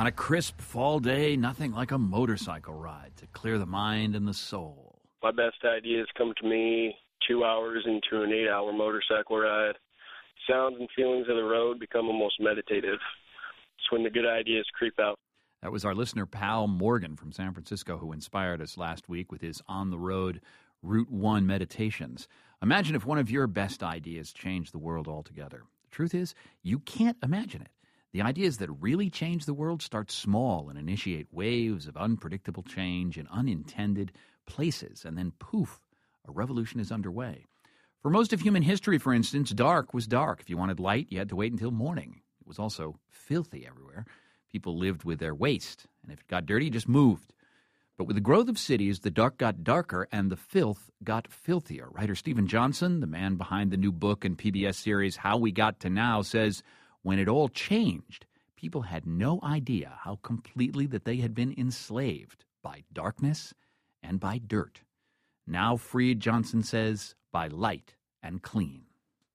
On a crisp fall day, nothing like a motorcycle ride to clear the mind and the soul. My best ideas come to me 2 hours into an 8-hour motorcycle ride. Sounds and feelings of the road become almost meditative. It's when the good ideas creep out. That was our listener, Pal Morgan from San Francisco, who inspired us last week with his on-the-road Route 1 meditations. Imagine if one of your best ideas changed the world altogether. The truth is, you can't imagine it. The ideas that really change the world start small and initiate waves of unpredictable change in unintended places, and then poof, a revolution is underway. For most of human history, for instance, dark was dark. If you wanted light, you had to wait until morning. It was also filthy everywhere. People lived with their waste, and if it got dirty, you just moved. But with the growth of cities, the dark got darker and the filth got filthier. Writer Steven Johnson, the man behind the new book and PBS series How We Got to Now, says, when it all changed, people had no idea how completely that they had been enslaved by darkness and by dirt. Now freed, Johnson says, by light and clean.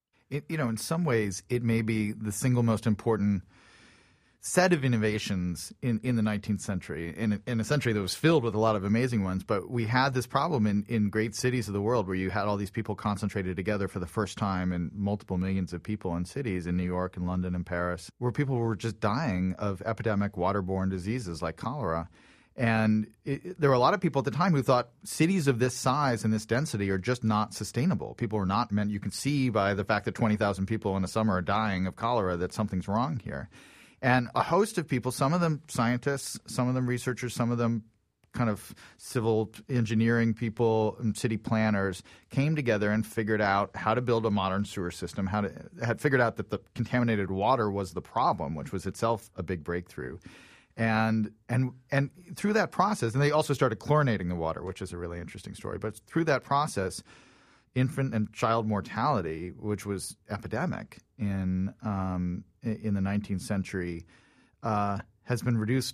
In some ways, it may be the single most important set of innovations in the 19th century, in a century that was filled with a lot of amazing ones. But we had this problem in great cities of the world where you had all these people concentrated together for the first time, and multiple millions of people in cities in New York and London and Paris, where people were just dying of epidemic waterborne diseases like cholera. And there were a lot of people at the time who thought cities of this size and this density are just not sustainable. People are not meant – you can see by the fact that 20,000 people in a summer are dying of cholera that something's wrong here. And a host of people, some of them scientists, some of them researchers, some of them kind of civil engineering people and city planners, came together and figured out how to build a modern sewer system, had figured out that the contaminated water was the problem, which was itself a big breakthrough. And through that process, and they also started chlorinating the water, which is a really interesting story. But through that process, infant and child mortality, which was epidemic in the 19th century, has been reduced,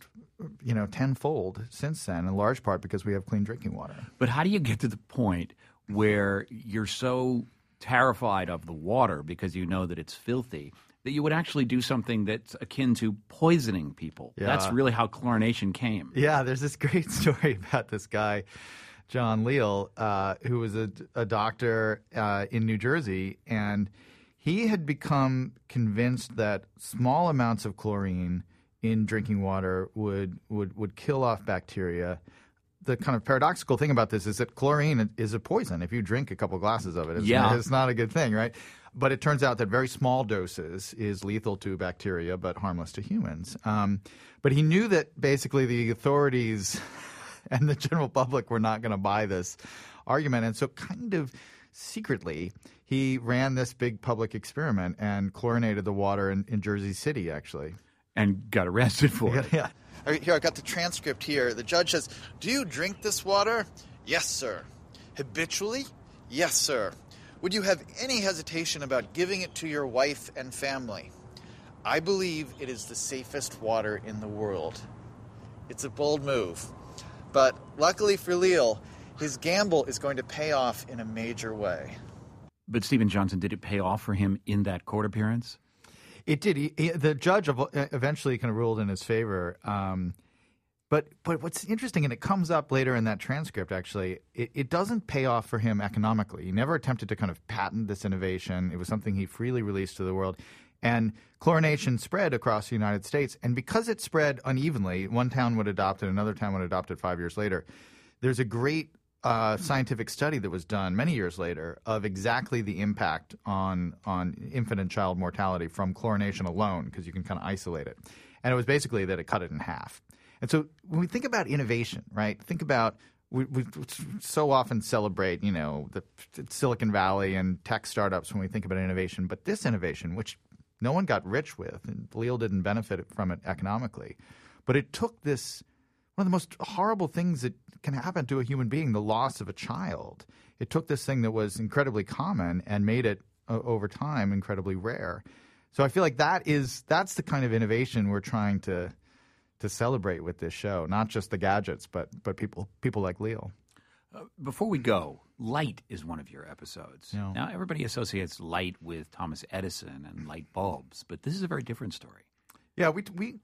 tenfold since then, in large part because we have clean drinking water. But how do you get to the point where you're so terrified of the water because you know that it's filthy that you would actually do something that's akin to poisoning people? Yeah. That's really how chlorination came. Yeah, there's this great story about this guy, John Leal, who was a doctor in New Jersey, and he had become convinced that small amounts of chlorine in drinking water would kill off bacteria. The kind of paradoxical thing about this is that chlorine is a poison. If you drink a couple glasses of it, it's not a good thing, right? But it turns out that very small doses is lethal to bacteria but harmless to humans. But he knew that basically the authorities and the general public were not going to buy this argument. And so kind of secretly, he ran this big public experiment and chlorinated the water in Jersey City, actually. And got arrested for it. Yeah. Here, I got the transcript here. The judge says, "Do you drink this water?" "Yes, sir." "Habitually?" "Yes, sir." "Would you have any hesitation about giving it to your wife and family?" "I believe it is the safest water in the world." It's a bold move. But luckily for Leal, his gamble is going to pay off in a major way. But Steven Johnson, did it pay off for him in that court appearance? It did. The judge eventually kind of ruled in his favor. But what's interesting, and it comes up later in that transcript, actually, it doesn't pay off for him economically. He never attempted to kind of patent this innovation. It was something he freely released to the world. And chlorination spread across the United States. And because it spread unevenly, one town would adopt it, another town would adopt it 5 years later. There's a great scientific study that was done many years later of exactly the impact on infant and child mortality from chlorination alone, because you can kind of isolate it. And it was basically that it cut it in half. And so when we think about innovation, right, think about we so often celebrate, the Silicon Valley and tech startups when we think about innovation. But this innovation, which no one got rich with, and Leal didn't benefit from it economically, but it took this one of the most horrible things that can happen to a human being, the loss of a child. It took this thing that was incredibly common and made it over time incredibly rare. So I feel like that's the kind of innovation we're trying to celebrate with this show, not just the gadgets, but people like Leal. Before we go, light is one of your episodes. Yeah. Now, everybody associates light with Thomas Edison and light bulbs, but this is a very different story. Yeah,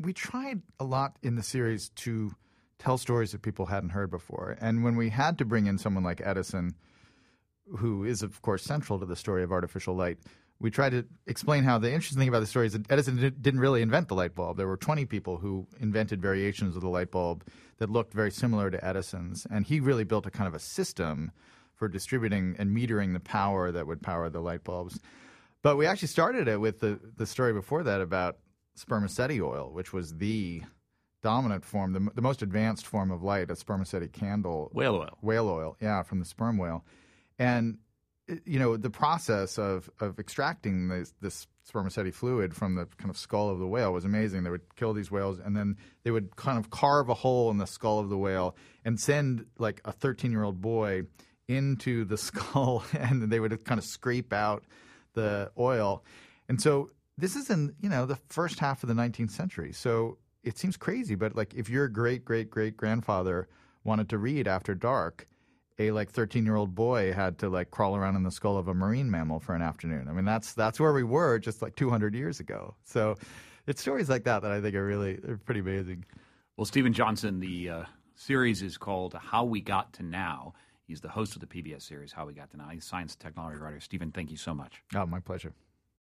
we tried a lot in the series to tell stories that people hadn't heard before. And when we had to bring in someone like Edison, who is, of course, central to the story of artificial light, we tried to explain how the interesting thing about the story is that Edison didn't really invent the light bulb. There were 20 people who invented variations of the light bulb that looked very similar to Edison's. And he really built a kind of a system for distributing and metering the power that would power the light bulbs. But we actually started it with the story before that about spermaceti oil, which was the dominant form, the most advanced form of light, a spermaceti candle. Whale oil. Whale oil, yeah, from the sperm whale. And, the process of extracting this spermaceti fluid from the kind of skull of the whale was amazing. They would kill these whales, and then they would kind of carve a hole in the skull of the whale and send, like, a 13-year-old boy into the skull, and they would kind of scrape out the oil. And so this is in, the first half of the 19th century. So it seems crazy, but like if your great-great-great-grandfather wanted to read after dark, a 13-year-old boy had to crawl around in the skull of a marine mammal for an afternoon. I mean, that's where we were just 200 years ago. So it's stories like that I think are pretty amazing. Well, Stephen Johnson, the series is called How We Got to Now. He's the host of the PBS series, How We Got to Now. He's a science and technology writer. Stephen, thank you so much. Oh, my pleasure.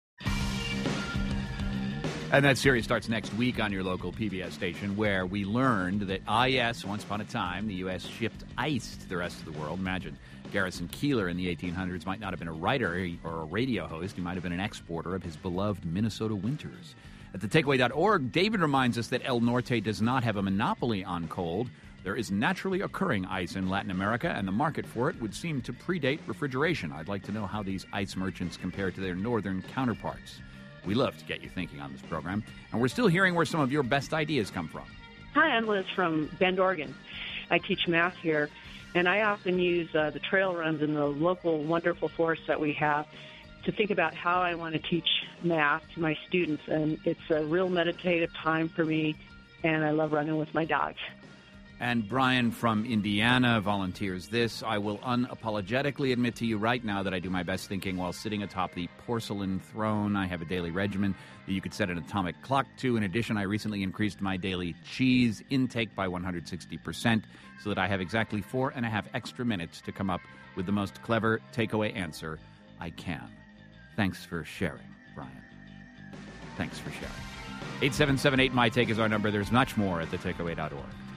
And that series starts next week on your local PBS station, where we learned that, yes, once upon a time, the U.S. shipped ice to the rest of the world. Imagine Garrison Keillor in the 1800s might not have been a writer or a radio host. He might have been an exporter of his beloved Minnesota winters. At thetakeaway.org, David reminds us that El Norte does not have a monopoly on cold. There is naturally occurring ice in Latin America, and the market for it would seem to predate refrigeration. I'd like to know how these ice merchants compare to their northern counterparts. We love to get you thinking on this program, and we're still hearing where some of your best ideas come from. Hi, I'm Liz from Bend, Oregon. I teach math here, and I often use the trail runs in the local wonderful forests that we have to think about how I want to teach math to my students, and it's a real meditative time for me, and I love running with my dogs. And Brian from Indiana volunteers this. I will unapologetically admit to you right now that I do my best thinking while sitting atop the porcelain throne. I have a daily regimen that you could set an atomic clock to. In addition, I recently increased my daily cheese intake by 160% so that I have exactly 4.5 extra minutes to come up with the most clever takeaway answer I can. Thanks for sharing, Brian. Thanks for sharing. 877-8-MY-TAKE is our number. There's much more at thetakeaway.org.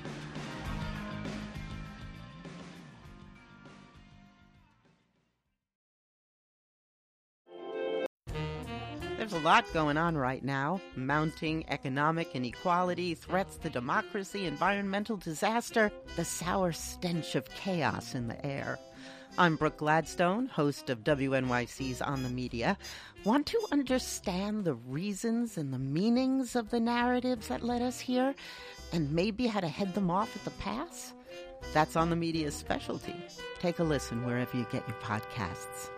There's a lot going on right now. Mounting economic inequality, threats to democracy, environmental disaster, the sour stench of chaos in the air. I'm Brooke Gladstone, host of WNYC's On the Media. Want to understand the reasons and the meanings of the narratives that led us here, and maybe how to head them off at the pass? That's On the Media's specialty. Take a listen wherever you get your podcasts.